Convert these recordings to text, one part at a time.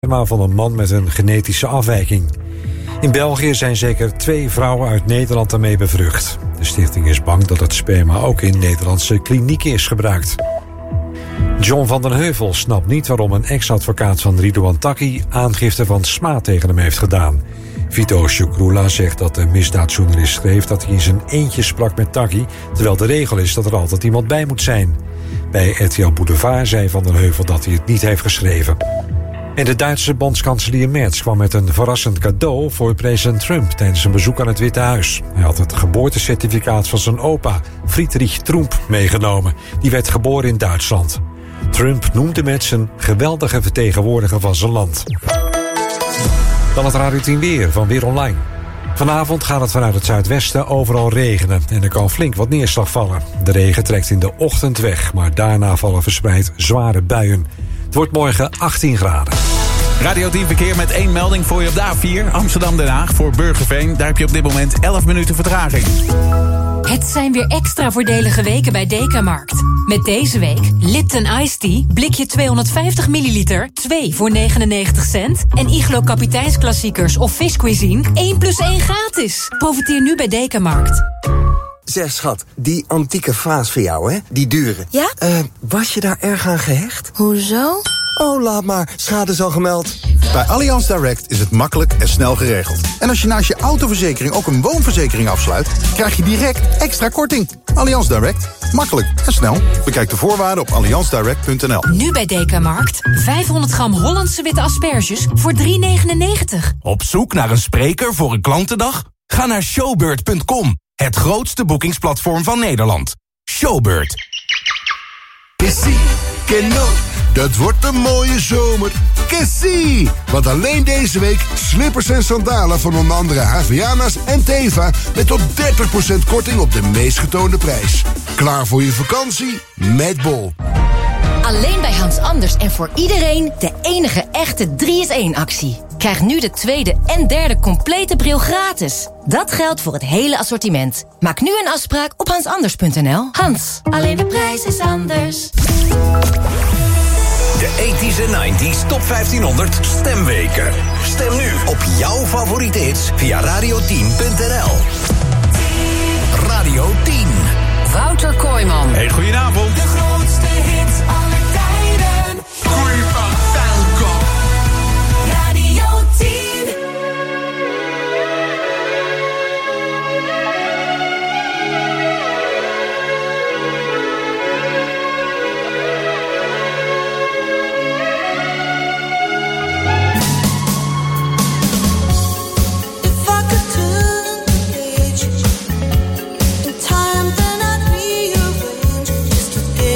maar van een man met een genetische afwijking. In België zijn zeker 2 vrouwen uit Nederland daarmee bevrucht. De stichting is bang dat het sperma ook in Nederlandse klinieken is gebruikt. John van den Heuvel snapt niet waarom een ex-advocaat van Ridouan Taghi aangifte van smaad tegen hem heeft gedaan. Vito Shukrula zegt dat de misdaadjournalist schreef dat hij in zijn eentje sprak met Taghi, terwijl de regel is dat er altijd iemand bij moet zijn. Bij RTL Boulevard zei Van den Heuvel dat hij het niet heeft geschreven. En de Duitse bondskanselier Merz kwam met een verrassend cadeau voor president Trump tijdens een bezoek aan het Witte Huis. Hij had het geboortecertificaat van zijn opa, Friedrich Trump, meegenomen. Die werd geboren in Duitsland. Trump noemde Merz een geweldige vertegenwoordiger van zijn land. Dan het Radio 10 weer van Weer Online. Vanavond gaat het vanuit het zuidwesten overal regenen en er kan flink wat neerslag vallen. De regen trekt in de ochtend weg, maar daarna vallen verspreid zware buien. Het wordt morgen 18 graden. Radio 10 verkeer met 1 melding voor je op de A4. Amsterdam-Den Haag voor Burgerveen. Daar heb je op dit moment 11 minuten vertraging. Het zijn weer extra voordelige weken bij Dekamarkt. Met deze week Lipton Iced Tea, blikje 250 milliliter, 2 voor 99 cent. En Iglo Kapiteinsklassiekers of Fish Cuisine, 1 + 1 gratis. Profiteer nu bij Dekamarkt. Zeg schat, die antieke vaas van jou, hè? Die dure. Ja? Was je daar erg aan gehecht? Hoezo? Oh, laat maar. Schade is al gemeld. Bij Allianz Direct is het makkelijk en snel geregeld. En als je naast je autoverzekering ook een woonverzekering afsluit, krijg je direct extra korting. Allianz Direct. Makkelijk en snel. Bekijk de voorwaarden op allianzdirect.nl. Nu bij Dekamarkt 500 gram Hollandse witte asperges voor €3,99. Op zoek naar een spreker voor een klantendag? Ga naar showbird.com. Het grootste boekingsplatform van Nederland. Showbird. Dat wordt een mooie zomer. Kessie! Want alleen deze week slippers en sandalen van onder andere Haviana's en Teva met tot 30% korting op de meest getoonde prijs. Klaar voor je vakantie? Met Bol. Alleen bij Hans Anders en voor iedereen de enige echte 3-in-1-actie. Krijg nu de tweede en derde complete bril gratis. Dat geldt voor het hele assortiment. Maak nu een afspraak op hansanders.nl. Hans, alleen de prijs is anders. De 80s en 90s Top 1500 stemweken. Stem nu op jouw favoriete hits via radio10.nl. Radio 10. Wouter Kooijman. Hey, goedenavond. De grootste hits aller tijden. Goeie van Velkom. Radio 10. Time then I'd rearrange just to get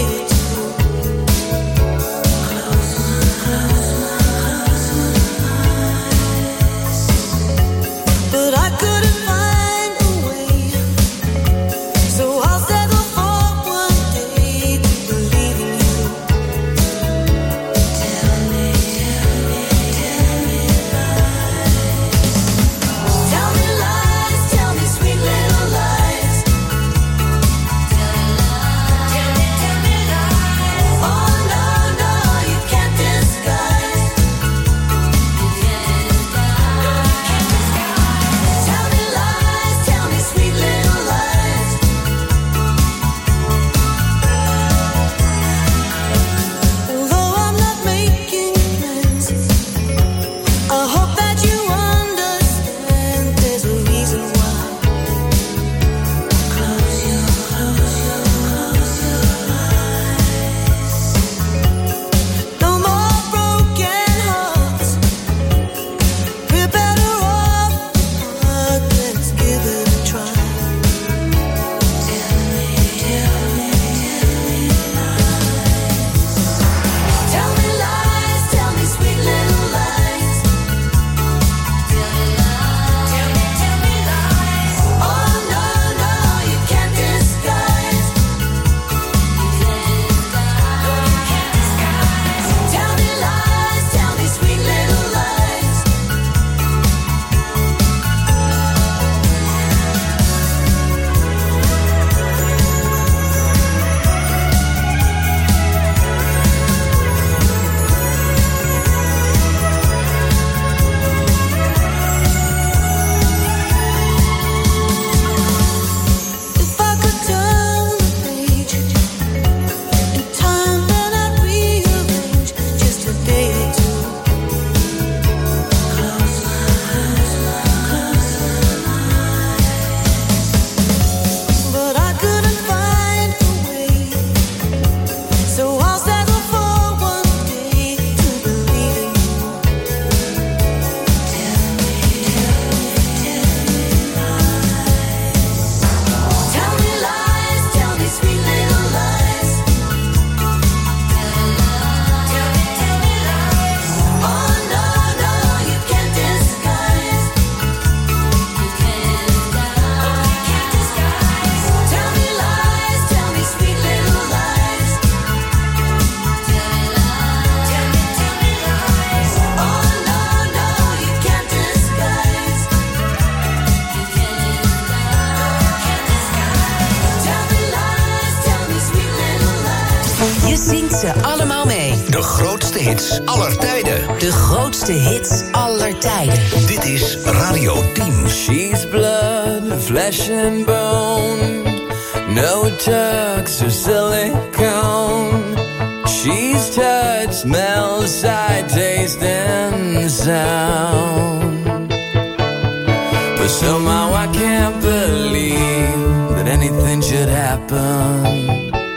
zingt ze allemaal mee. De grootste hits aller tijden. De grootste hits aller tijden. Dit is Radio 10. She's blood, flesh and bone. No tucks or silicone. She's touch, smell, sight, taste, and sound. But somehow I can't believe that anything should happen.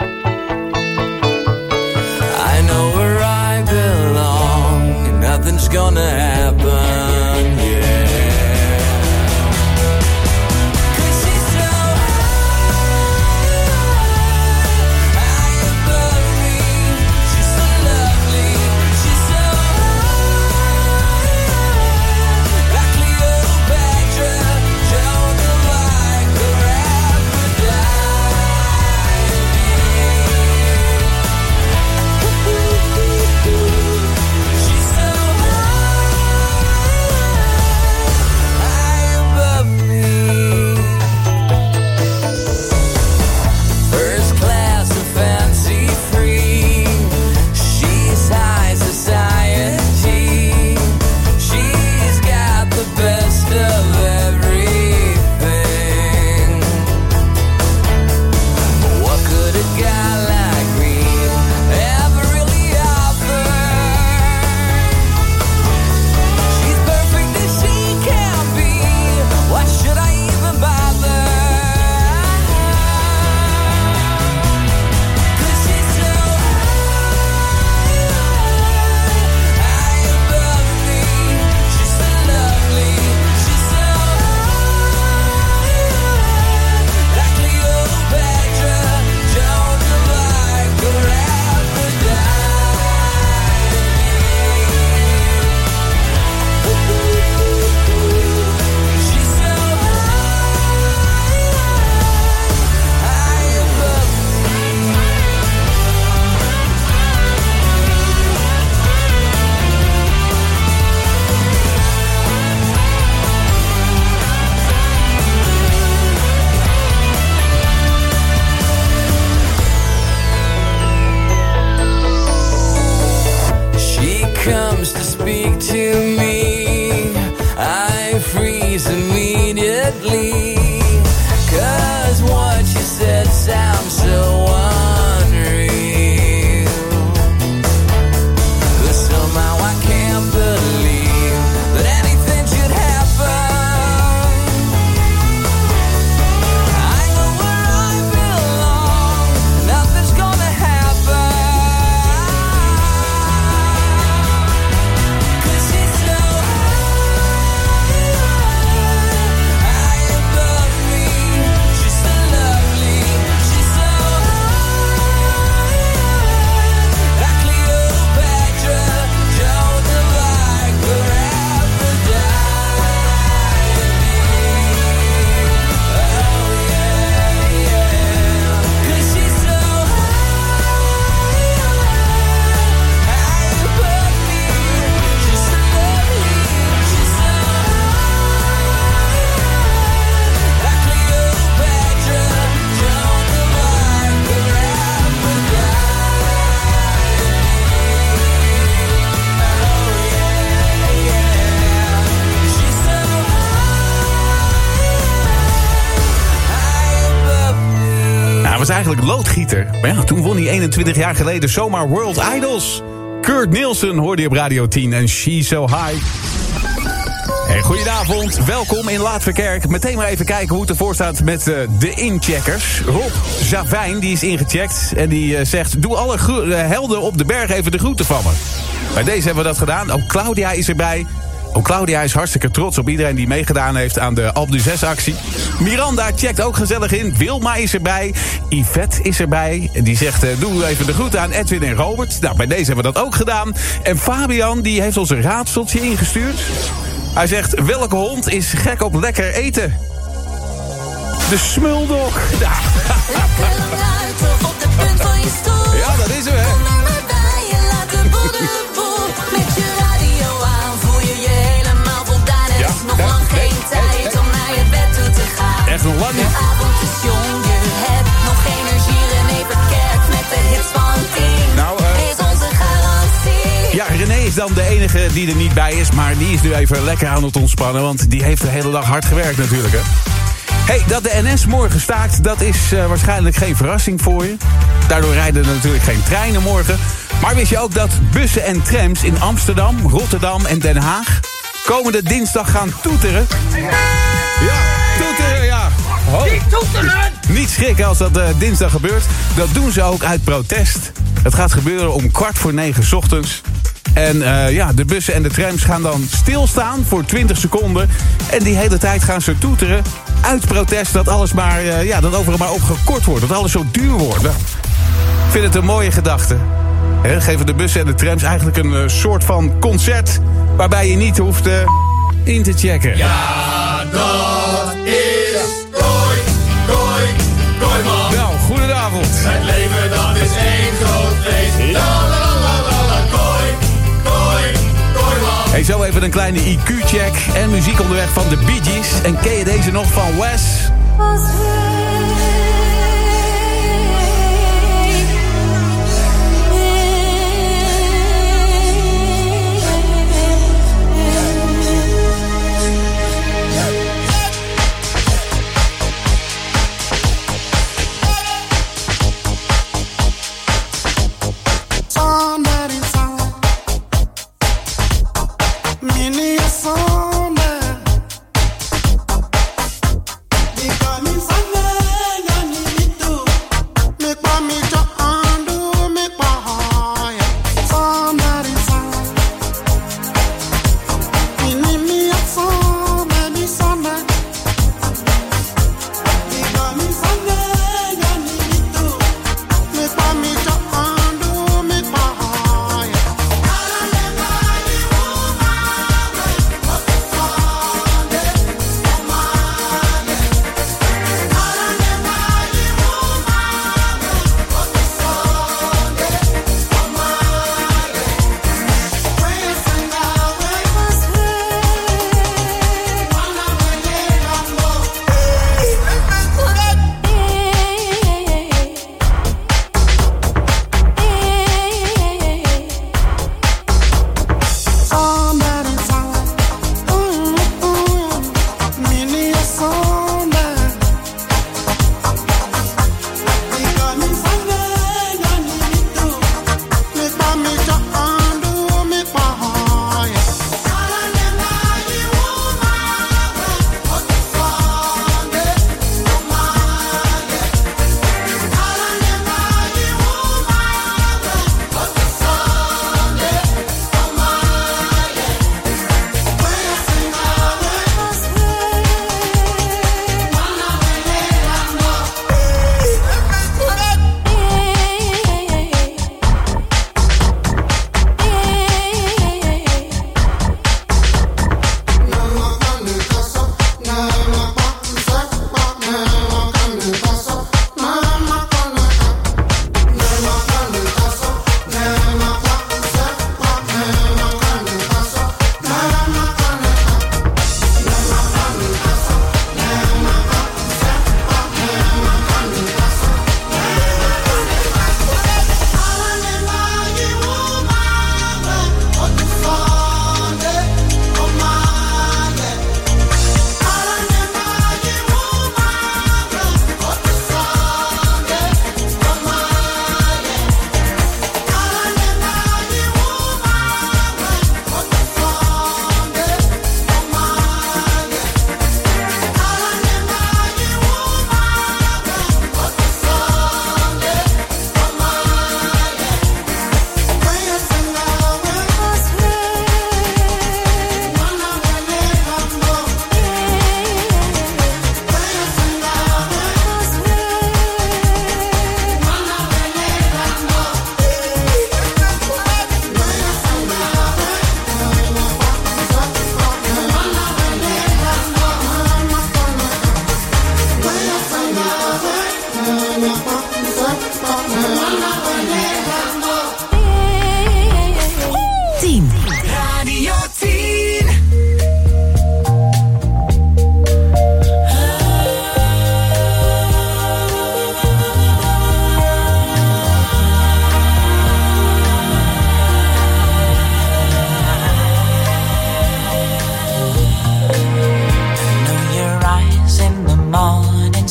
I know where I belong, and nothing's gonna happen, yeah. Was eigenlijk loodgieter. Maar ja, toen won hij 21 jaar geleden zomaar World Idols. Kurt Nielsen hoorde je op Radio 10 en She's So High. Hey, goedenavond, welkom in Laatverkerk. Meteen maar even kijken hoe het ervoor staat met de incheckers. Rob Javijn, die is ingecheckt en die zegt... doe alle helden op de berg even de groeten van me. Bij deze hebben we dat gedaan. Ook Claudia is erbij. Ook Claudia is hartstikke trots op iedereen die meegedaan heeft aan de Alpe d'Huez actie. Miranda checkt ook gezellig in. Wilma is erbij. Yvette is erbij. Die zegt, doe even de groeten aan Edwin en Robert. Nou, bij deze hebben we dat ook gedaan. En Fabian, die heeft ons een raadseltje ingestuurd. Hij zegt, welke hond is gek op lekker eten? De Smuldok. Ja. Lekker lang uit op de punt van je stoel. Ja, dat is hem, hè. Kom maar bij je, laat de boel de boel. Met je radio aan voel je je helemaal voldaan. Er is nog lang geen tijd om naar je bed toe te gaan. Echt nog lang niet. De avond is jong, je hebt nog energie. René Verkerk met de hits van 10. Nou, dan de enige die er niet bij is. Maar die is nu even lekker aan het ontspannen. Want die heeft de hele dag hard gewerkt natuurlijk, hè. Hey, dat de NS morgen staakt, dat is waarschijnlijk geen verrassing voor je. Daardoor rijden er natuurlijk geen treinen morgen. Maar wist je ook dat bussen en trams in Amsterdam, Rotterdam en Den Haag komende dinsdag gaan toeteren? Ja, toeteren, ja. Niet toeteren! Niet schrikken als dat dinsdag gebeurt. Dat doen ze ook uit protest. Het gaat gebeuren om 8:45 ochtends. En de bussen en de trams gaan dan stilstaan voor 20 seconden. En die hele tijd gaan ze toeteren uit protest dat alles maar, dat overal maar opgekort wordt. Dat alles zo duur wordt. Ik vind het een mooie gedachte. Geven de bussen en de trams eigenlijk een soort van concert waarbij je niet hoeft in te checken. Ja, dat is Kooi, Kooi, Kooiman. Nou, goedenavond. Het leven dat is één groot feest. La la la la la, Kooi, Kooi, Kooiman. Hey, zo even een kleine IQ-check en muziek onderweg van de Bee Gees. En ken je deze nog van Wes?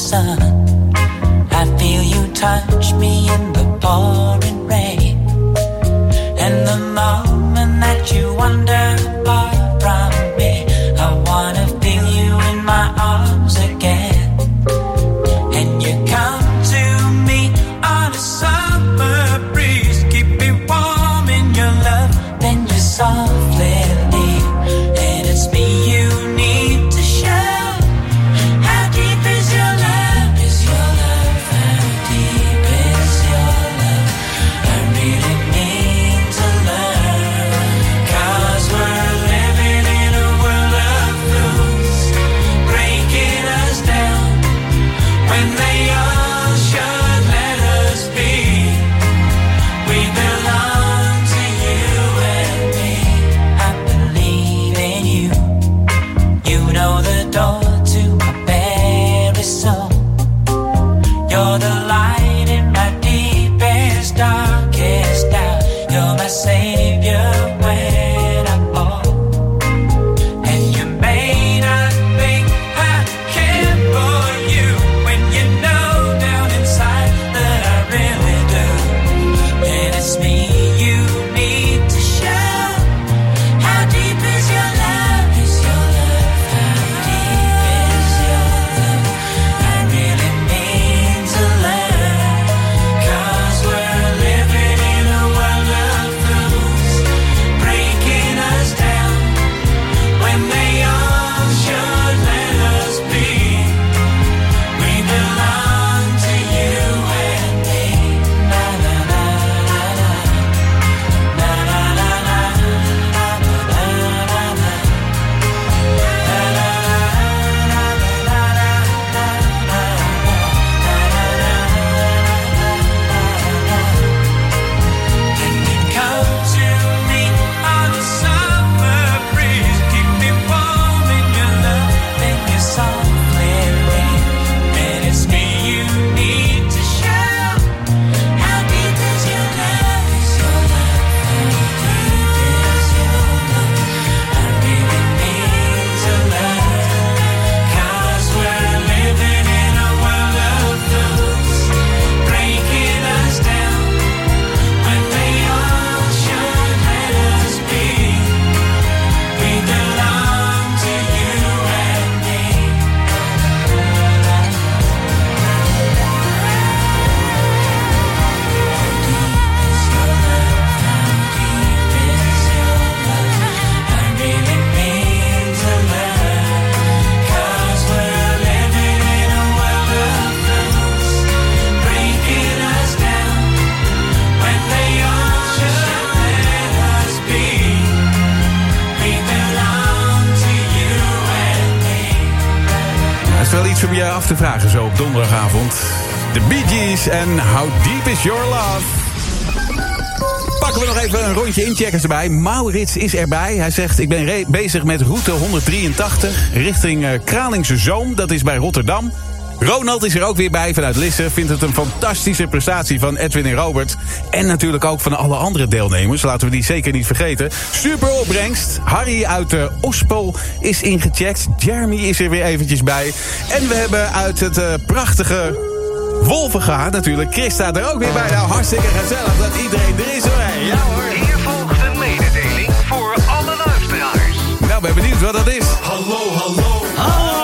sun. I feel you touch me in the pouring rain. And the moment that you wander far from me, I wanna feel you in my arms again. And you come to me on a summer breeze, keep me warm in your love, then you softly leave. And it's me you need to show. How deep is your love? Is your love? How deep is your love? I really mean to learn. 'Cause we're living in a world of fools, breaking us down when they all should let us be. We belong to you and me. I believe in you. You know the door to my very soul. You're the light in my deepest, darkest doubt. You're my savior when I fall. And you may not think I care for you when you know down inside that I really do. And it's me you need to show. How deep is your love? Is your love? How deep is your love? I really mean to learn. 'Cause we're living in a world of fools, breaking us down when they all should let us be. We belong to you and me. Na na na na na. Na na na na. Na na na na. Na na And you come to me on a summer breeze, keep me warm in your love, then you softly leave. And it's me you need to show. How deep is your love? Is your love? How deep is your love? I really mean to learn. 'Cause we're living in a world of fools, breaking us down when they all should let us be. We belong to you and me. I really mean to learn. 'Cause we're living in a world of fools, breaking us down when they all should let us be. We belong to you and me. Dat is wel iets om je af te vragen zo op donderdagavond. De Bee Gees en How Deep Is Your Love. Pakken we nog even een rondje incheckers erbij. Maurits is erbij. Hij zegt, ik ben bezig met route 183 richting Kralingse Zoom. Dat is bij Rotterdam. Ronald is er ook weer bij vanuit Lisse. Vindt het een fantastische prestatie van Edwin en Robert. En natuurlijk ook van alle andere deelnemers. Laten we die zeker niet vergeten. Super opbrengst. Harry uit Ospel is ingecheckt. Jeremy is er weer eventjes bij. En we hebben uit het prachtige Wolvenga natuurlijk Christa er ook weer bij. Nou, hartstikke gezellig dat iedereen er is hoor. Ja hoor. Hier volgt een mededeling voor alle luisteraars. Nou, ben benieuwd wat dat is. Hallo, hallo. Hallo.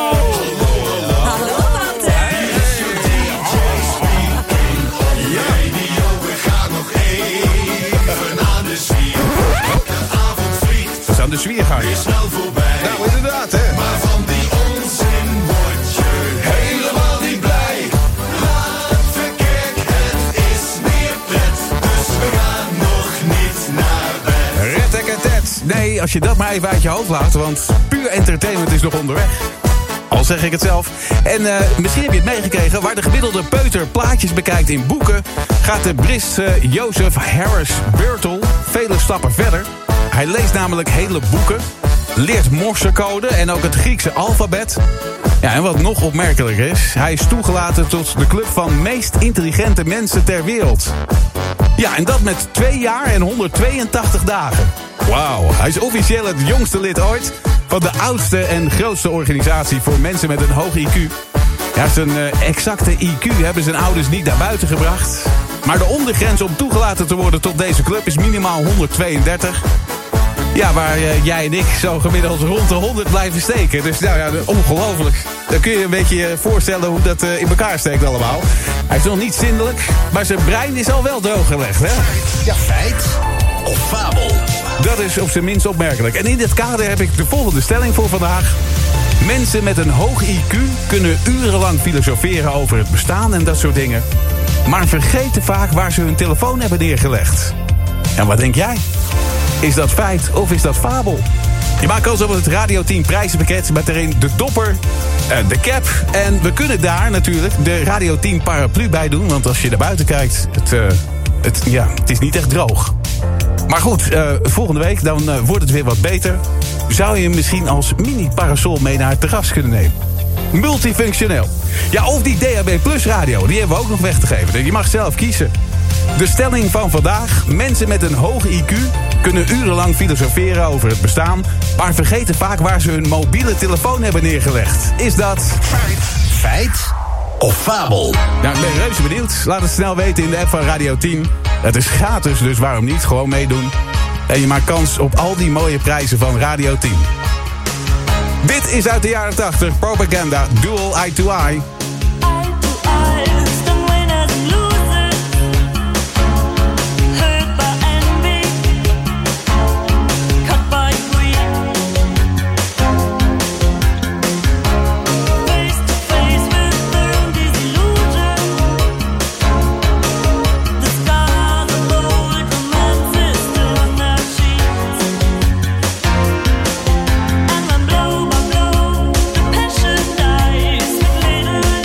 We zijn de zwier gaan. Weer snel voorbij. Nou, inderdaad, hè. Maar van die onzin word je helemaal niet blij. Laat verkijk, het is meer pret. Dus we gaan nog niet naar bed. Retteketet. Nee, als je dat maar even uit je hoofd laat, want puur entertainment is nog onderweg. Al zeg ik het zelf. En misschien heb je het meegekregen, waar de gemiddelde peuter plaatjes bekijkt in boeken, gaat de Brit Joseph Harris Burtle vele stappen verder. Hij leest namelijk hele boeken, leert morsecode en ook het Griekse alfabet. Ja, en wat nog opmerkelijker is, hij is toegelaten tot de club van meest intelligente mensen ter wereld. Ja, en dat met 2 jaar en 182 dagen. Wauw, hij is officieel het jongste lid ooit van de oudste en grootste organisatie voor mensen met een hoog IQ. Ja, zijn exacte IQ hebben zijn ouders niet naar buiten gebracht. Maar de ondergrens om toegelaten te worden tot deze club is minimaal 132. Ja, waar jij en ik zo gemiddeld rond de 100 blijven steken. Dus nou ja, ongelooflijk. Dan kun je een beetje voorstellen hoe dat in elkaar steekt allemaal. Hij is nog niet zindelijk, maar zijn brein is al wel drooggelegd, hè? Ja, feit of fabel? Dat is op zijn minst opmerkelijk. En in dit kader heb ik de volgende stelling voor vandaag. Mensen met een hoog IQ kunnen urenlang filosoferen over het bestaan en dat soort dingen. Maar vergeten vaak waar ze hun telefoon hebben neergelegd. En wat denk jij? Is dat feit of is dat fabel? Je maakt kans op het Radio 10 prijzenpakket met erin de dopper, de cap. En we kunnen daar natuurlijk de Radio 10 paraplu bij doen. Want als je naar buiten kijkt, het is niet echt droog. Maar goed, volgende week dan wordt het weer wat beter. Zou je hem misschien als mini-parasol mee naar het terras kunnen nemen? Multifunctioneel. Ja, of die DAB Plus radio, die hebben we ook nog weg te geven. Dus je mag zelf kiezen. De stelling van vandaag. Mensen met een hoog IQ kunnen urenlang filosoferen over het bestaan, maar vergeten vaak waar ze hun mobiele telefoon hebben neergelegd. Is dat feit of fabel? Nou, ik ben reuze benieuwd. Laat het snel weten in de app van Radio 10. Het is gratis, dus waarom niet? Gewoon meedoen. En je maakt kans op al die mooie prijzen van Radio 10. Dit is uit de jaren 80. Propaganda, Dual Eye to Eye. Passion dies with little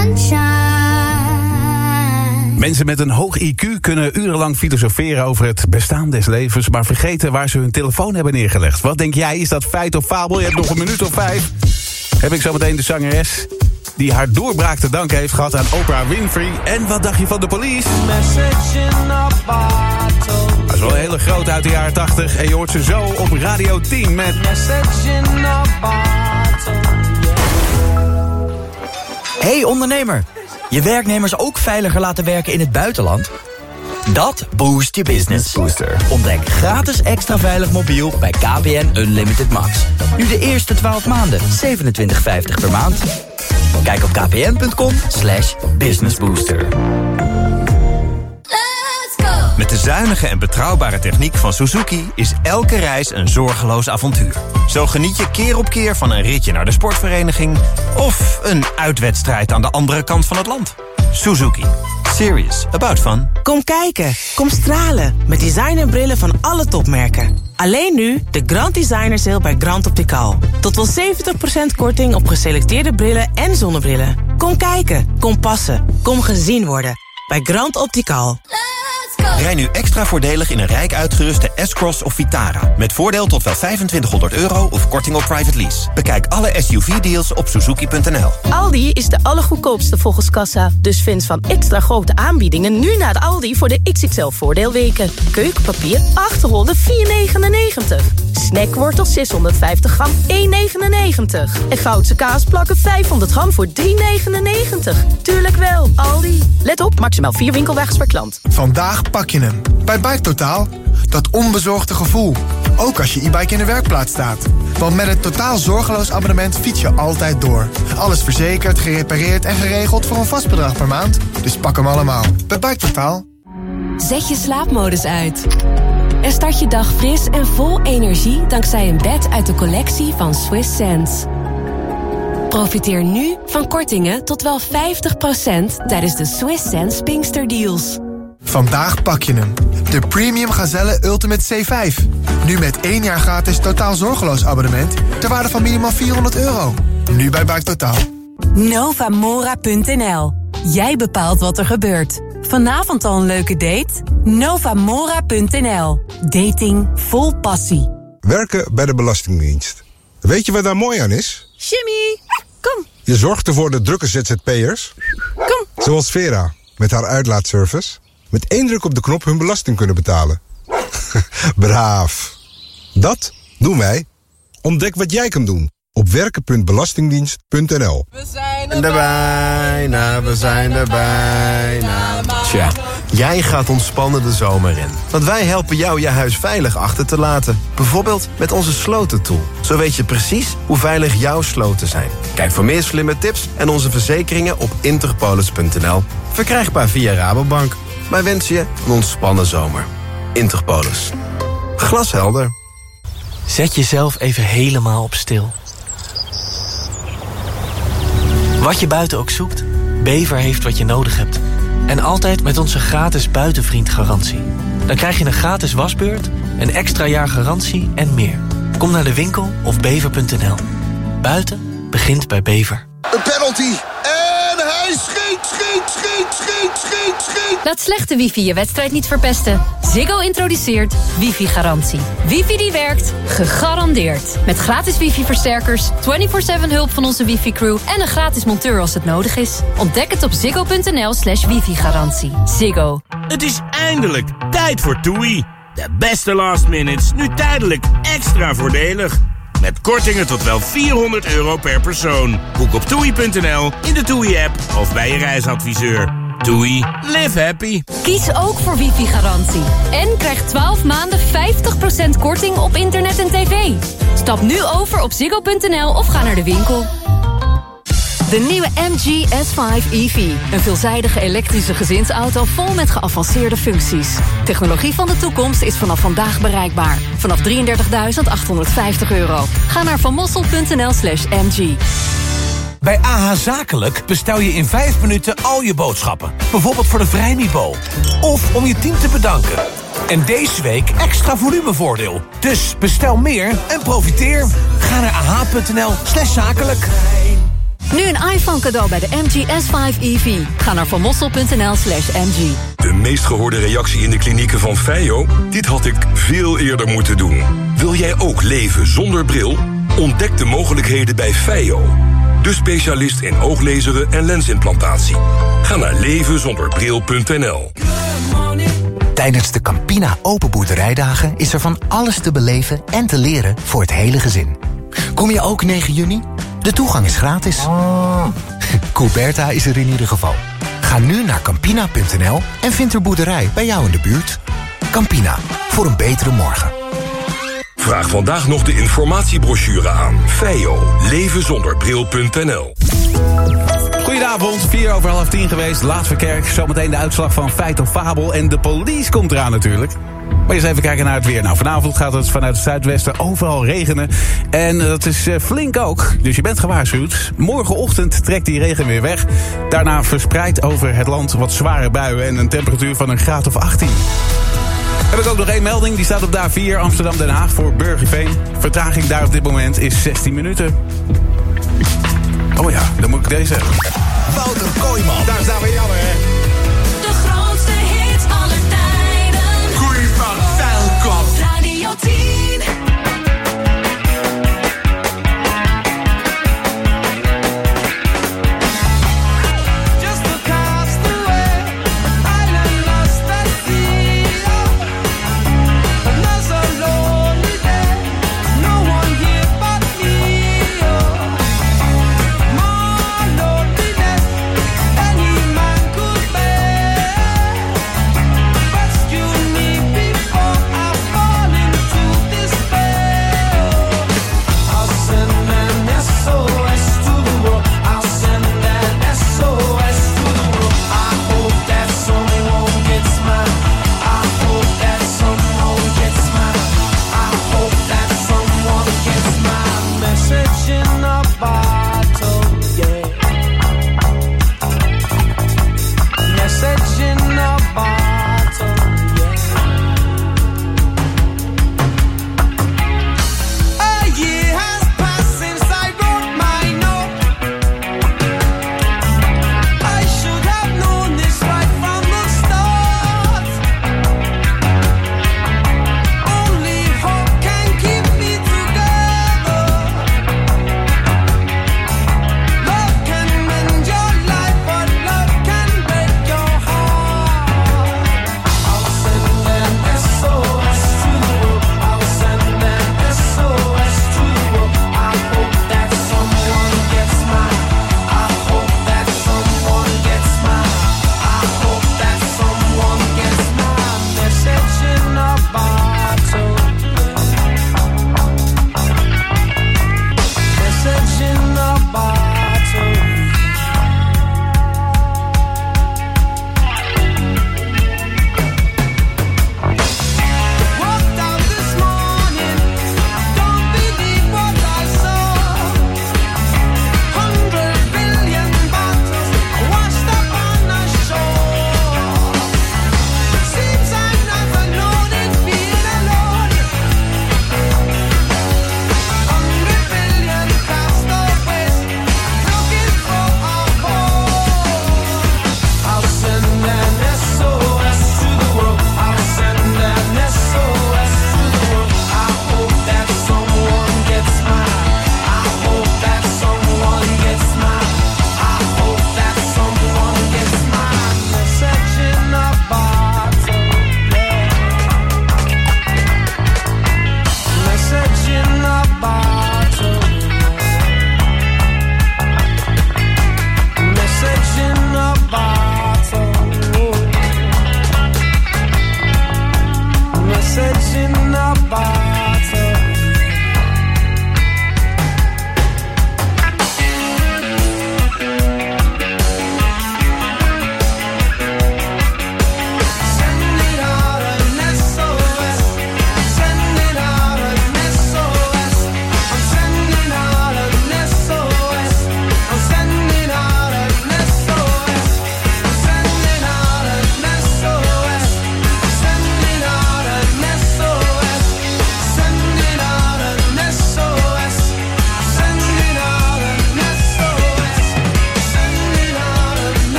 Mensen met een hoog IQ kunnen urenlang filosoferen over het bestaan des levens, maar vergeten waar ze hun telefoon hebben neergelegd. Wat denk jij, is dat feit of fabel? Je hebt nog een minuut of 5. Heb ik zo meteen de zangeres die haar doorbraak te danken heeft gehad aan Oprah Winfrey. En wat dacht je van de Police? Dat is wel een hele grote uit de jaren 80. En je hoort ze zo op Radio 10 met... Hey ondernemer, je werknemers ook veiliger laten werken in het buitenland? Dat boost je business. Booster. Ontdek gratis extra veilig mobiel bij KPN Unlimited Max. Nu de eerste 12 maanden, 27,50 per maand. Kijk op kpn.com/businessbooster. Met de zuinige en betrouwbare techniek van Suzuki is elke reis een zorgeloos avontuur. Zo geniet je keer op keer van een ritje naar de sportvereniging of een uitwedstrijd aan de andere kant van het land. Suzuki. Serious about fun. Kom kijken, kom stralen met designerbrillen van alle topmerken. Alleen nu de Grand Designer Sale bij Grand Optical. Tot wel 70% korting op geselecteerde brillen en zonnebrillen. Kom kijken, kom passen, kom gezien worden bij Grand Optical. Rij nu extra voordelig in een rijk uitgeruste S-Cross of Vitara. Met voordeel tot wel €2500 of korting op private lease. Bekijk alle SUV-deals op Suzuki.nl. Aldi is de allergoedkoopste volgens kassa. Dus vind van extra grote aanbiedingen nu naar de Aldi voor de XXL voordeelweken. Keukenpapier 8 rollen 4,99. Snackwortel 650 gram 1,99. En Goudse kaasplakken 500 gram voor 3,99. Tuurlijk wel, Aldi. Let op, maximaal 4 winkelwagens per klant. Vandaag pak je hem. Bij Bike Totaal. Dat onbezorgde gevoel. Ook als je e-bike in de werkplaats staat. Want met het totaal zorgeloos abonnement fiets je altijd door. Alles verzekerd, gerepareerd en geregeld voor een vast bedrag per maand. Dus pak hem allemaal. Bij Bike Totaal. Zet je slaapmodus uit. En start je dag fris en vol energie dankzij een bed uit de collectie van Swiss Sense. Profiteer nu van kortingen tot wel 50% tijdens de Swiss Sense Pinkster Deals. Vandaag pak je hem. De Premium Gazelle Ultimate C5. Nu met 1 jaar gratis totaal zorgeloos abonnement ter waarde van minimaal €400. Nu bij Bike Totaal. Novamora.nl. Jij bepaalt wat er gebeurt. Vanavond al een leuke date? Novamora.nl. Dating vol passie. Werken bij de Belastingdienst. Weet je wat daar mooi aan is? Jimmy, kom. Je zorgt ervoor de drukke ZZP'ers, Kom. zoals Vera, met haar uitlaatservice, met 1 druk op de knop hun belasting kunnen betalen. Braaf. Dat doen wij. Ontdek wat jij kan doen op werken.belastingdienst.nl. We zijn er bijna, we zijn er bijna. Tja, jij gaat ontspannen de zomer in. Want wij helpen jou je huis veilig achter te laten. Bijvoorbeeld met onze slotentool. Zo weet je precies hoe veilig jouw sloten zijn. Kijk voor meer slimme tips en onze verzekeringen op interpolis.nl. Verkrijgbaar via Rabobank. Wij wensen je een ontspannen zomer. Interpolis. Glashelder. Zet jezelf even helemaal op stil. Wat je buiten ook zoekt, Bever heeft wat je nodig hebt. En altijd met onze gratis buitenvriendgarantie. Dan krijg je een gratis wasbeurt, een extra jaar garantie en meer. Kom naar de winkel of bever.nl. Buiten begint bij Bever. Een penalty. En hij schiet. Laat slechte wifi je wedstrijd niet verpesten. Ziggo introduceert wifi-garantie. Wifi die werkt, gegarandeerd. Met gratis wifi-versterkers, 24/7 hulp van onze wifi-crew... en een gratis monteur als het nodig is. Ontdek het op ziggo.nl/wifi-garantie. Ziggo. Het is eindelijk tijd voor TUI. De beste last minutes, nu tijdelijk extra voordelig. Met kortingen tot wel €400 per persoon. Boek op TUI.nl, in de TUI-app of bij je reisadviseur. TUI, live happy. Kies ook voor wifi-garantie. En krijg 12 maanden 50% korting op internet en tv. Stap nu over op ziggo.nl of ga naar de winkel. De nieuwe MG S5 EV. Een veelzijdige elektrische gezinsauto vol met geavanceerde functies. Technologie van de toekomst is vanaf vandaag bereikbaar. Vanaf €33.850. Ga naar vanmossel.nl/MG. Bij AH Zakelijk bestel je in 5 minuten al je boodschappen. Bijvoorbeeld voor de Vrijmibo. Of om je team te bedanken. En deze week extra volumevoordeel. Dus bestel meer en profiteer. Ga naar ah.nl/zakelijk. Nu een iPhone cadeau bij de MG S5 EV. Ga naar vanmossel.nl/MG. De meest gehoorde reactie in de klinieken van Feio? Dit had ik veel eerder moeten doen. Wil jij ook leven zonder bril? Ontdek de mogelijkheden bij Feio. De specialist in ooglezeren en lensimplantatie. Ga naar levenzonderbril.nl. Tijdens de Campina Open Boerderijdagen is er van alles te beleven en te leren voor het hele gezin. Kom je ook 9 juni? De toegang is gratis. Coberta is er in ieder geval. Ga nu naar Campina.nl en vind er boerderij bij jou in de buurt. Campina, voor een betere morgen. Vraag vandaag nog de informatiebrochure aan. Feio, levenzonderbril.nl. Goedenavond, 9:04 geweest, Laatverkerk. Zometeen de uitslag van Feit of Fabel. En de police komt eraan natuurlijk. Maar eens even kijken naar het weer. Nou, vanavond gaat het vanuit het zuidwesten overal regenen. En dat is flink ook, dus je bent gewaarschuwd. Morgenochtend trekt die regen weer weg. Daarna verspreid over het land wat zware buien en een temperatuur van een graad of 18. Heb ik ook nog één melding, die staat op de A4 Amsterdam-Den Haag voor Burgerveen. Vertraging daar op dit moment is 16 minuten. Oh ja, dan moet ik deze hebben. Wouter Kooijman. Daar staan we, jammer hè. De grootste hits aller tijden. Goeie van Velkop. Radio 10. Rescue me before I fall into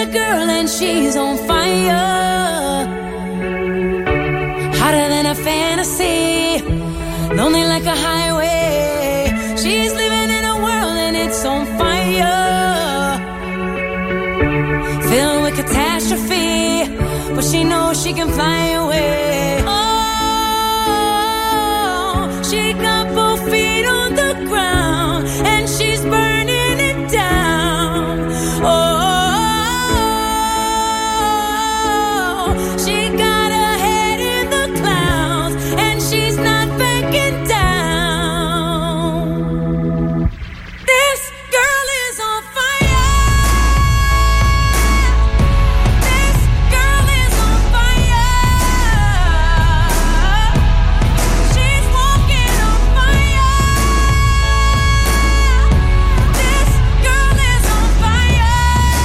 a girl and she's on fire. Hotter than a fantasy, lonely like a highway. She's living in a world and it's on fire. Filled with catastrophe, but she knows she can fly away. Oh, she got both feet on the ground and she's burning it down. Oh, she got her head in the clouds and she's not backing down. This girl is on fire. This girl is on fire. She's walking on fire. This girl is on fire.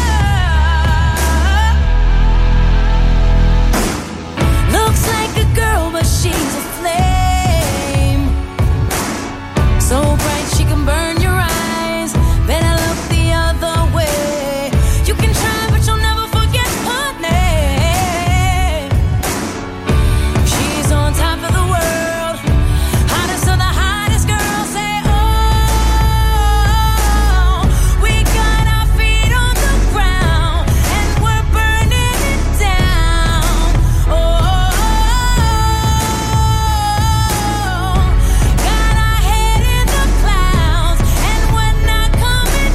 Looks like a girl, but she's a flame. So bright she can burn your eyes. Better look the other way. You can try, but you'll never forget her name. She's on top of the world, hottest of the hottest girls. Say, oh, we got our feet on the ground and we're burning it down. Oh, got our head in the clouds and we're not coming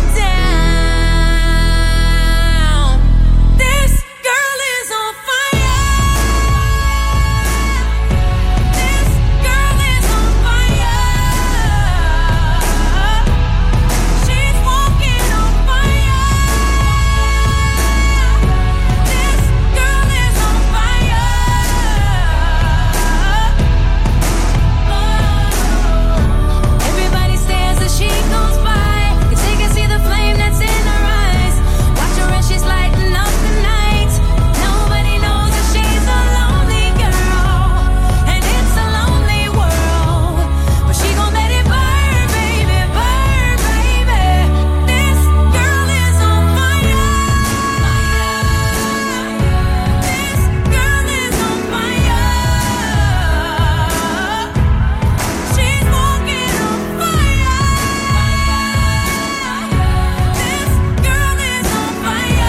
down. This girl is on fire. This girl is on fire. She's walking on fire. This girl is on fire. Everybody stares as she goes by. Cause they can see the flame that's in her eyes. Watch her as she's lighting up the night. Nobody knows that she's a lonely girl. And it's a lonely world. But she gon' let it burn, baby, burn, baby. This girl is on fire. This girl is on fire. She's walking on fire. This girl is on fire.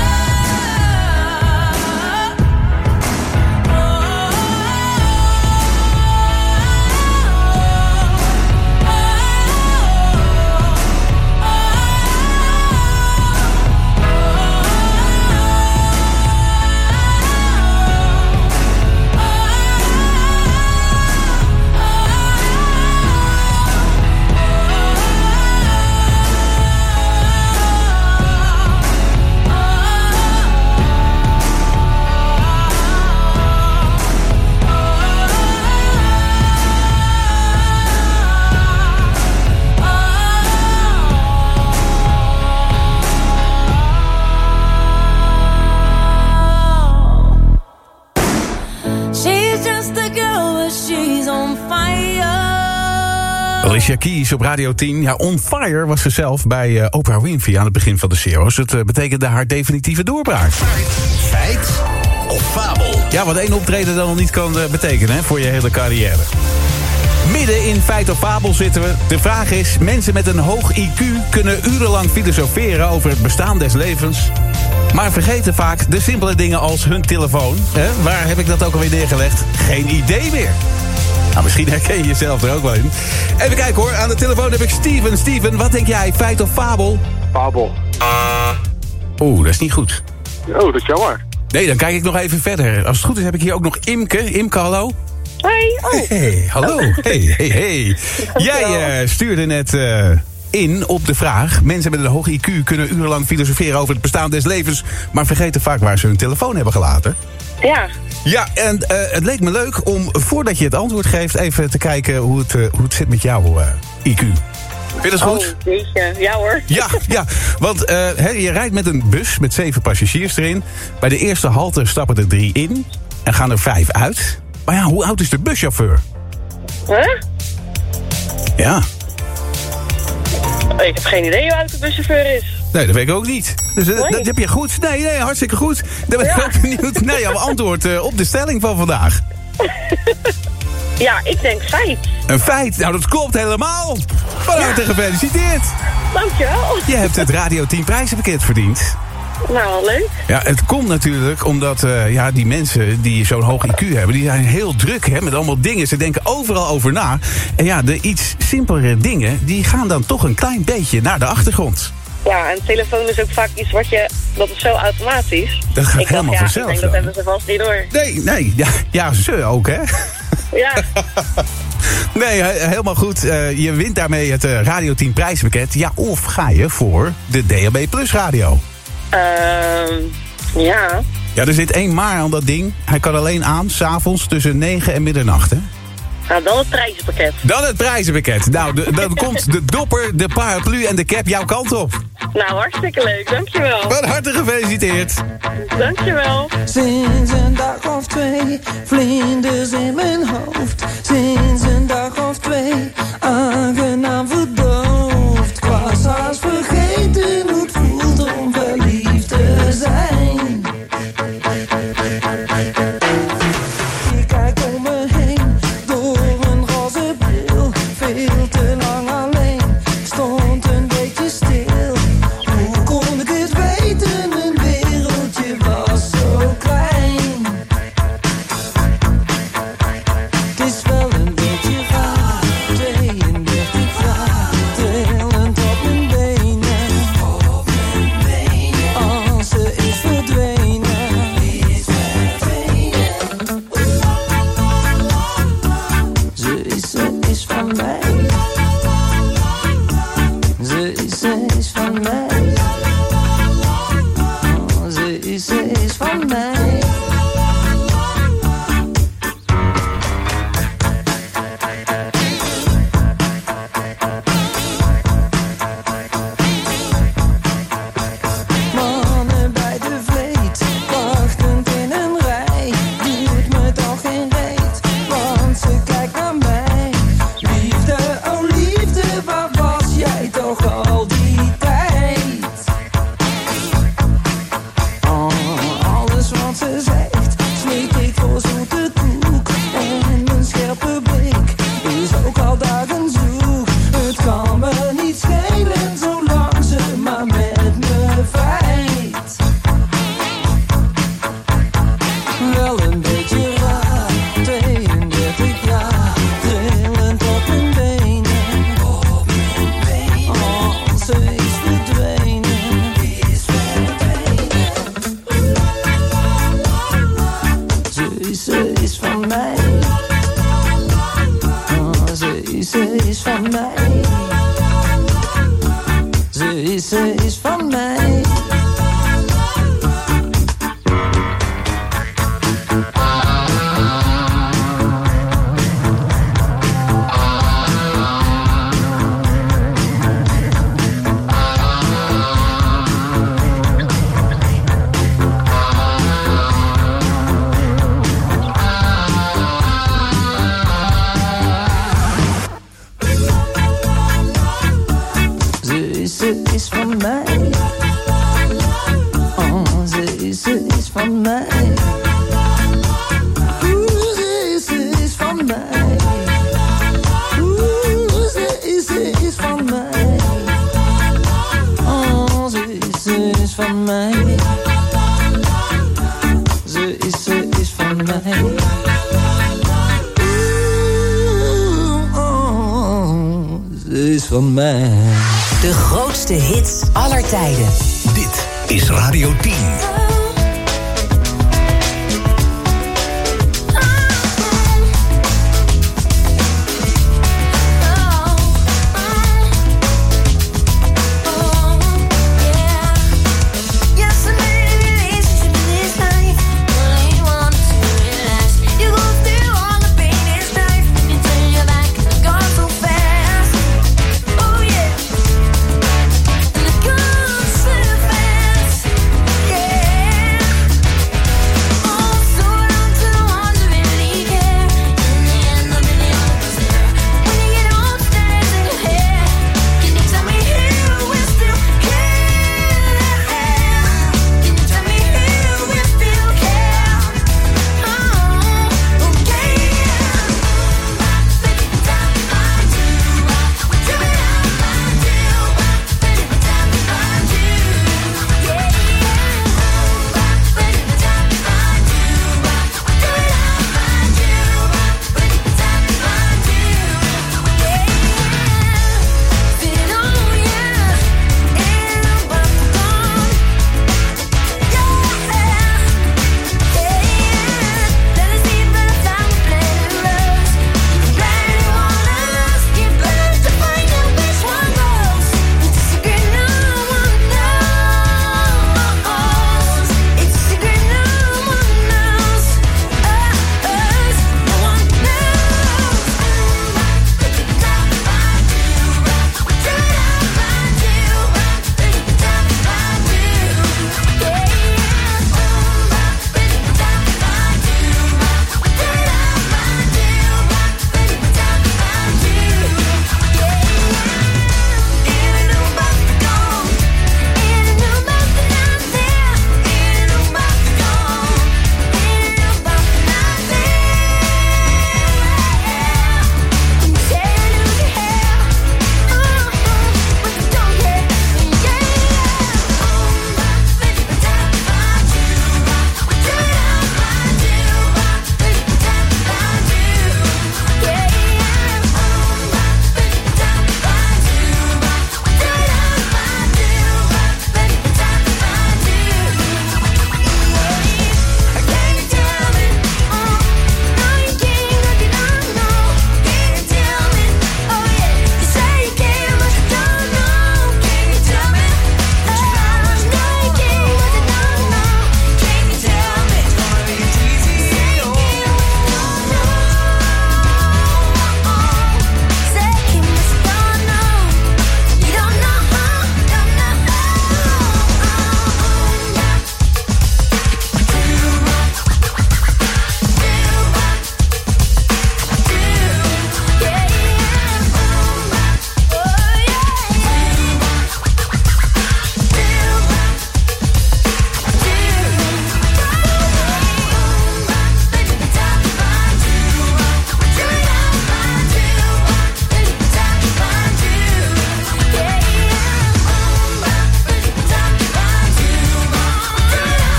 She's just a girl, but she's on fire. Alicia Keys op Radio 10. Ja, on fire was ze zelf bij Oprah Winfrey aan het begin van de series. Het betekende haar definitieve doorbraak. Feit of fabel? Ja, wat één optreden dan nog niet kan betekenen hè, voor je hele carrière. Midden in feit of fabel zitten we. De vraag is, mensen met een hoog IQ kunnen urenlang filosoferen over het bestaan des levens, maar vergeten vaak de simpele dingen als hun telefoon. Waar heb ik dat ook alweer neergelegd? Geen idee meer. Nou, misschien herken je jezelf er ook wel in. Even kijken hoor, aan de telefoon heb ik Steven. Steven, wat denk jij, feit of fabel? Fabel. Oeh, dat is niet goed. Oh, dat is jammer. Nee, dan kijk ik nog even verder. Als het goed is heb ik hier ook nog Imke. Imke, hallo. Hey, oh. Hey, hallo. Hey. Jij stuurde net in op de vraag, mensen met een hoog IQ kunnen urenlang filosoferen over het bestaan des levens, maar vergeten vaak waar ze hun telefoon hebben gelaten. Ja. Ja, en het leek me leuk om, voordat je het antwoord geeft, even te kijken hoe het zit met jouw IQ. Vind je dat goed? Oh, jeetje. Ja hoor. Ja, want je rijdt met een bus met 7 passagiers erin. Bij de eerste halte stappen er 3 in en gaan er 5 uit. Maar ja, hoe oud is de buschauffeur? Huh? Ja. Ik heb geen idee hoe oud de buschauffeur is. Nee, dat weet ik ook niet. Dus dat heb je goed. Nee, hartstikke goed. Dan ben ik ook benieuwd naar jouw antwoord op de stelling van vandaag. Ja, ik denk feit. Een feit? Nou, dat klopt helemaal. Van harte gefeliciteerd. Dankjewel. Je hebt het Radio 10 prijzenpakket verdiend. Nou, leuk. Ja, het komt natuurlijk omdat die mensen die zo'n hoog IQ hebben, die zijn heel druk met allemaal dingen. Ze denken overal over na. En ja, de iets simpelere dingen, die gaan dan toch een klein beetje naar de achtergrond. Ja, en telefoon is ook vaak iets dat is zo automatisch. Dat gaat helemaal vanzelf. Ik denk, dat hebben ze vast niet door. Nee. Ja, ze ook, hè? Ja. Nee, helemaal goed. Je wint daarmee het Radio 10 prijzenpakket. Ja, of ga je voor de DAB Plus radio? Ja. Ja, er zit 1 maar aan dat ding. Hij kan alleen aan, 's avonds tussen 9 en middernacht, hè? Nou, dan het prijzenpakket. Dan het prijzenpakket. Nou, dan komt de dopper, de paraplu en de cap jouw kant op. Nou, hartstikke leuk. Dankjewel. Van harte gefeliciteerd. Dankjewel. Sinds een dag of 2, vlinders in mijn hoofd. Sinds een dag of 2, aangenaam verdoofd. Ik was haast vergeten hoe het voelt om verliefd te zijn. Ik kijk om me heen, door een roze bril. Veel te lang alleen, stond een beetje stil. Hoe kon ik het weten, mijn wereldje was zo klein. Het is wel een beetje raar, 32 jaar, trillend op mijn benen. Als ze is verdwenen. Ze is van mij. Ze is van mij. Ze is van mij. Mannen bij de vleet, wachtend in een rij. Doet me toch geen reet, want ze kijkt naar mij. Liefde, oh liefde, waar was jij toch al die tijd? Oh, alles wat ze zegt, smeek ik voor zoete koek. En mijn scherpe blik is ook al dagen zoek. Het kan me niet schelen, zolang ze maar met me vrijt. Wel een beetje raar, 32 jaar, trillend op mijn benen. Oh, ze is verdwenen. Ze is van mij. Oh, ze is van mij. Ze is van mij. Ze is van mij. Oh, ze is van mij. Ze is van mij. Ze is van mij. Oh, ze is van mij. Ze is van mij. Oh, ze is van mij. De grootste hits aller tijden. Dit is Radio 10. Yeah.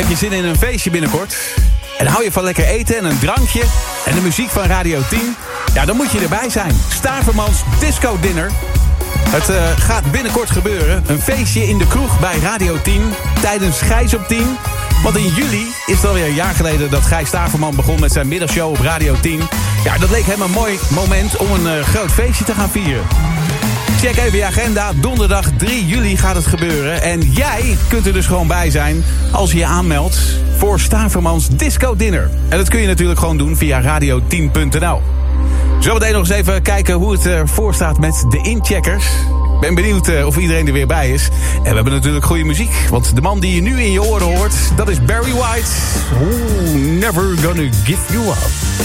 Heb je zin in een feestje binnenkort? En hou je van lekker eten en een drankje en de muziek van Radio 10? Ja, dan moet je erbij zijn. Stavermans Disco Dinner. Het gaat binnenkort gebeuren. Een feestje in de kroeg bij Radio 10 tijdens Gijs op 10. Want in juli is het alweer een jaar geleden dat Gijs Staverman begon met zijn middagshow op Radio 10. Ja, dat leek hem een mooi moment om een groot feestje te gaan vieren. Check even je agenda. Donderdag 3 juli gaat het gebeuren. En jij kunt er dus gewoon bij zijn als je je aanmeldt voor Stavermans Disco Dinner. En dat kun je natuurlijk gewoon doen via radio10.nl. Zometeen nog eens even kijken hoe het ervoor staat met de incheckers. Ik ben benieuwd of iedereen er weer bij is. En we hebben natuurlijk goede muziek. Want de man die je nu in je oren hoort, dat is Barry White. Ooh, never gonna give you up.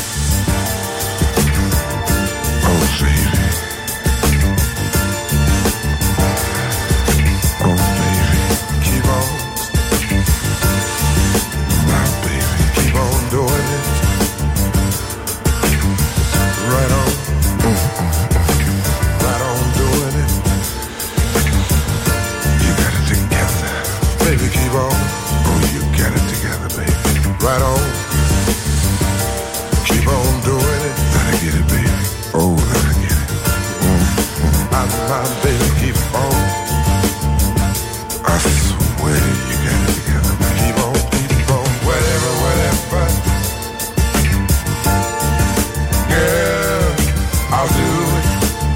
Oh, baby. Oh, baby. Keep on. My baby. Keep on doing it. Right on. Right on doing it. You got it together. Baby, keep on. Oh, you got it together, baby. Right on. Keep on doing it. Let I get it, baby. Oh, let I get it. My baby, keep on. I swear you got it together. Keep on, whatever, whatever. Girl, I'll do it.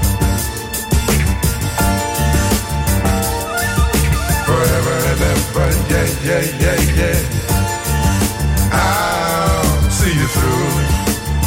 Forever and ever, yeah. I'll see you through it.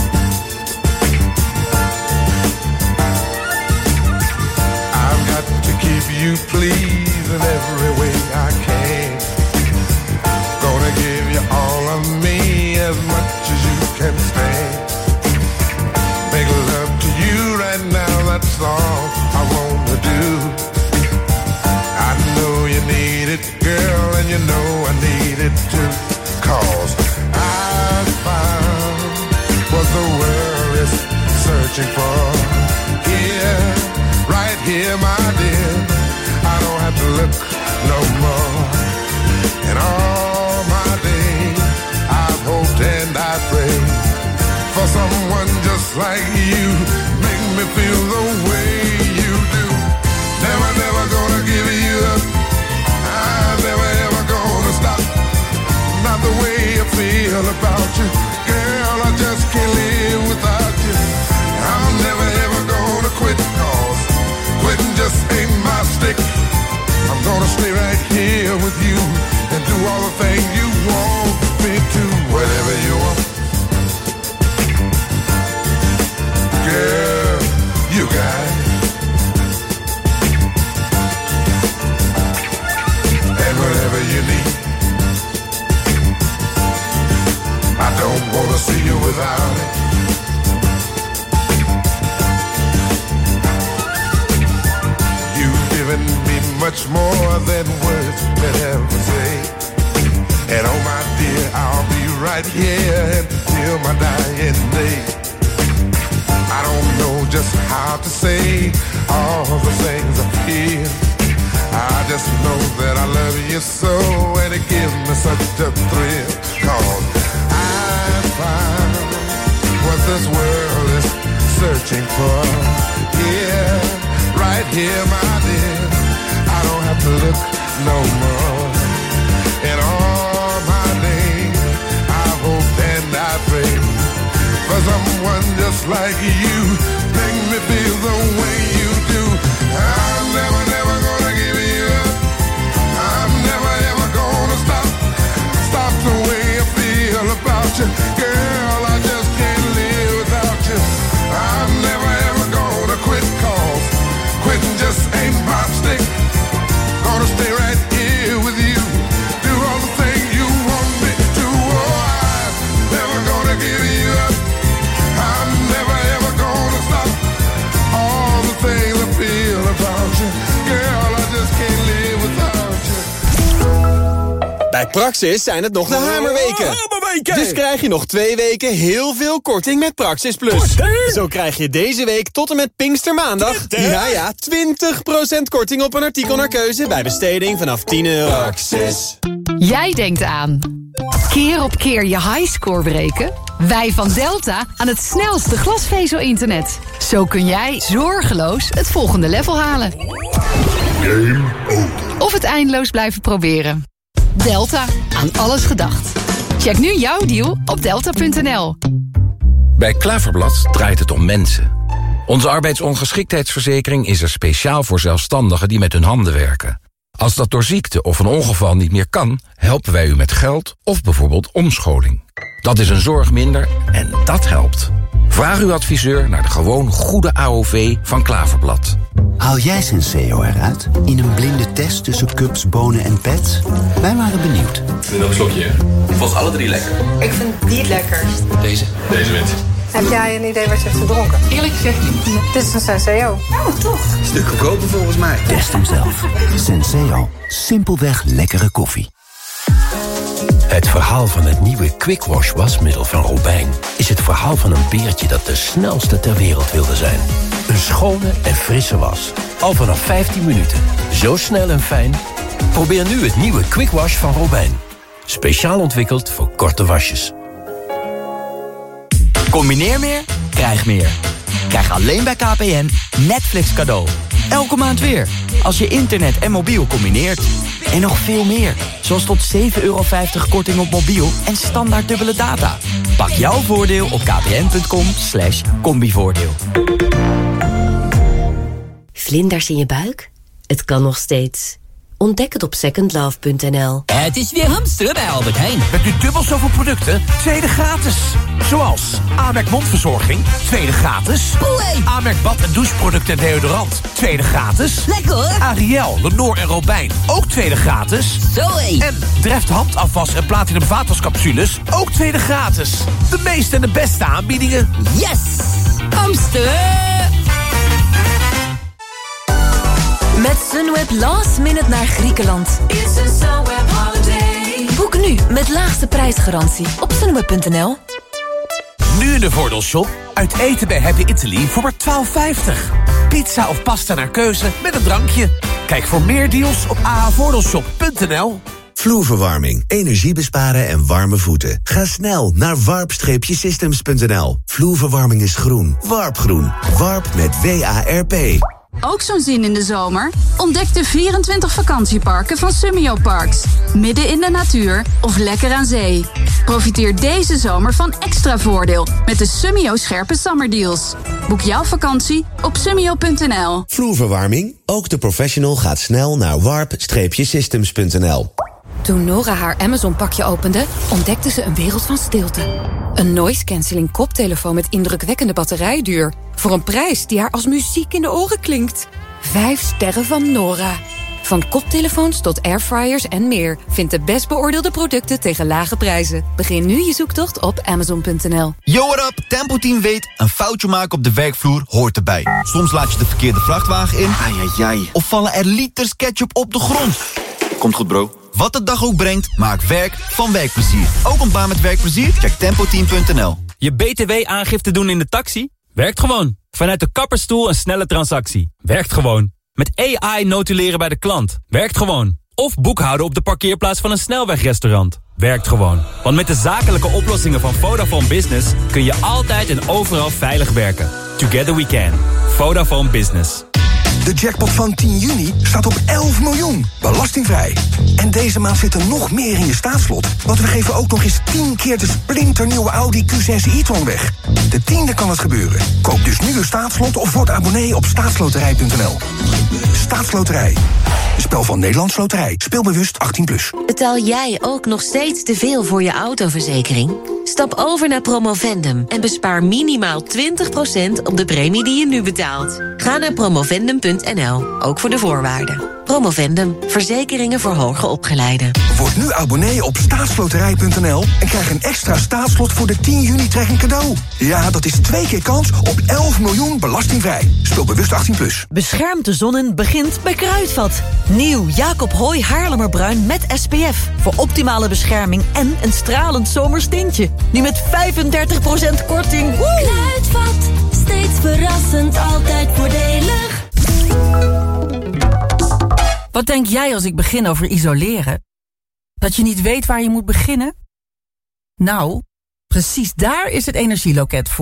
I've got to keep you pleased in every way I can. Gonna give you all of me as much as you can stand. Make love to you right now, that's all I wanna do. I know you need it, girl, and you know I need it too. 'Cause I found what the world is searching for. Here, right here, my dear, I don't have to look no more. In all my days, I've hoped and I prayed for someone just like you. Make me feel the way you do. Never gonna give you up. I'm never ever gonna stop. Not the way I feel about you. Girl, I just can't live without you. I'm never ever gonna quit, 'cause quitting just ain't my stick. I'm gonna stay right here with you and do all the things you want me to. Whatever you want. Girl, you got it. And whatever you need. I don't wanna see you without it. You've given me much more than words can ever say. And oh my dear, I'll be right here until my dying day. I don't know just how to say all the things I feel. I just know that I love you so, and it gives me such a thrill. 'Cause I found what this world is searching for. Yeah, right here, my dear. I don't have to look no more. In all my days, I hope and I pray for someone just like you. Make me feel the way you do. I'm never gonna give you up. I'm never ever gonna stop the way I feel about you. Girl, I just can't live without you. I'm never ever gonna quit, 'cause quitting just ain't my stick. Gonna stay right here with you. Do all the things you want me to. Oh, I'm never gonna give you up. I'm never ever gonna stop. Praxis zijn het nog de hamerweken. Dus krijg je nog 2 weken heel veel korting met Praxis Plus. Zo krijg je deze week tot en met Pinkstermaandag... 20% korting op een artikel naar keuze... bij besteding vanaf €10. Praxis. Jij denkt aan keer op keer je highscore breken? Wij van Delta aan het snelste glasvezel-internet. Zo kun jij zorgeloos het volgende level halen. Game over. Of het eindeloos blijven proberen. Delta, aan alles gedacht. Check nu jouw deal op delta.nl. Bij Klaverblad draait het om mensen. Onze arbeidsongeschiktheidsverzekering is er speciaal voor zelfstandigen die met hun handen werken. Als dat door ziekte of een ongeval niet meer kan, helpen wij u met geld of bijvoorbeeld omscholing. Dat is een zorg minder en dat helpt. Vraag uw adviseur naar de gewoon goede AOV van Klaverblad. Haal jij Senseo eruit in een blinde test tussen cups, bonen en pets? Wij waren benieuwd. Ik vind nog een slokje. Ik vond ze alle 3 lekker. Ik vind die het lekkerst. Deze wint. Heb jij een idee wat je hebt gedronken? Eerlijk gezegd niet. Dit is een Senseo. Oh, toch? Stuk goedkoper volgens mij. Test hem zelf. Senseo. Simpelweg lekkere koffie. Het verhaal van het nieuwe Quick Wash wasmiddel van Robijn is het verhaal van een beertje dat de snelste ter wereld wilde zijn. Een schone en frisse was. Al vanaf 15 minuten. Zo snel en fijn. Probeer nu het nieuwe Quick Wash van Robijn. Speciaal ontwikkeld voor korte wasjes. Combineer meer, krijg meer. Krijg alleen bij KPN Netflix cadeau. Elke maand weer, als je internet en mobiel combineert. En nog veel meer, zoals tot €7,50 korting op mobiel en standaard dubbele data. Pak jouw voordeel op kpn.com/combivoordeel. Vlinders in je buik? Het kan nog steeds. Ontdek het op secondlove.nl. Het is weer hamsteren bij Albert Heijn. Met nu dubbel zoveel producten, tweede gratis. Zoals Amerk mondverzorging, tweede gratis. Amerk bad- en doucheproducten en deodorant, tweede gratis. Lekker hoor. Ariel, Lenor en Robijn, ook tweede gratis. Zoé. En Dreft handafwas en Platinum vaatwascapsules, ook tweede gratis. De meeste en de beste aanbiedingen. Yes! Hamsteren! Met Sunweb last minute naar Griekenland. Boek nu met laagste prijsgarantie op sunweb.nl. Nu in de Voordeelshop, uit eten bij Happy Italy voor maar €12,50. Pizza of pasta naar keuze met een drankje. Kijk voor meer deals op ahoordeelshop.nl. Vloerverwarming, energie besparen en warme voeten. Ga snel naar warp-systems.nl. Vloerverwarming is groen. Warpgroen. Warp met WARP. Ook zo'n zin in de zomer? Ontdek de 24 vakantieparken van Summio Parks. Midden in de natuur of lekker aan zee. Profiteer deze zomer van extra voordeel met de Summio scherpe summerdeals. Boek jouw vakantie op summio.nl. Vloerverwarming, ook de professional gaat snel naar warp-systems.nl. Toen Nora haar Amazon-pakje opende, ontdekte ze een wereld van stilte. Een noise-canceling koptelefoon met indrukwekkende batterijduur. Voor een prijs die haar als muziek in de oren klinkt. 5 sterren van Nora. Van koptelefoons tot airfryers en meer. Vind de best beoordeelde producten tegen lage prijzen. Begin nu je zoektocht op Amazon.nl. Yo, what up? Tempo Team weet, een foutje maken op de werkvloer hoort erbij. Soms laat je de verkeerde vrachtwagen in. Of vallen er liters ketchup op de grond. Komt goed, bro. Wat de dag ook brengt, maak werk van werkplezier. Ook een baan met werkplezier? Check tempoteam.nl. Je BTW-aangifte doen in de taxi? Werkt gewoon. Vanuit de kapperstoel een snelle transactie. Werkt gewoon. Met AI notuleren bij de klant. Werkt gewoon. Of boekhouden op de parkeerplaats van een snelwegrestaurant. Werkt gewoon. Want met de zakelijke oplossingen van Vodafone Business kun je altijd en overal veilig werken. Together we can. Vodafone Business. De jackpot van 10 juni staat op 11 miljoen, belastingvrij. En deze maand zit er nog meer in je staatslot. Want we geven ook nog eens 10 keer de splinternieuwe Audi Q6 e-tron weg. De 10e kan het gebeuren. Koop dus nu een staatslot of word abonnee op staatsloterij.nl. Staatsloterij. Een spel van Nederlands Loterij. Speelbewust 18+. Betaal jij ook nog steeds te veel voor je autoverzekering? Stap over naar Promovendum en bespaar minimaal 20% op de premie die je nu betaalt. Ga naar promovendum.nl. promovendum.nl, ook voor de voorwaarden. Promovendum, verzekeringen voor hoger opgeleiden. Word nu abonnee op staatsloterij.nl en krijg een extra staatslot voor de 10 juni trekking cadeau. Ja, dat is 2 keer kans op 11 miljoen belastingvrij. Speel bewust 18+. Beschermt de zon begint bij Kruidvat. Nieuw Jacob Hooy Haarlemmerbruin met SPF. Voor optimale bescherming en een stralend zomers tintje. Nu met 35% korting. Woe! Kruidvat, steeds verrassend, altijd voordelig. Wat denk jij als ik begin over isoleren? Dat je niet weet waar je moet beginnen? Nou, precies daar is het energieloket voor.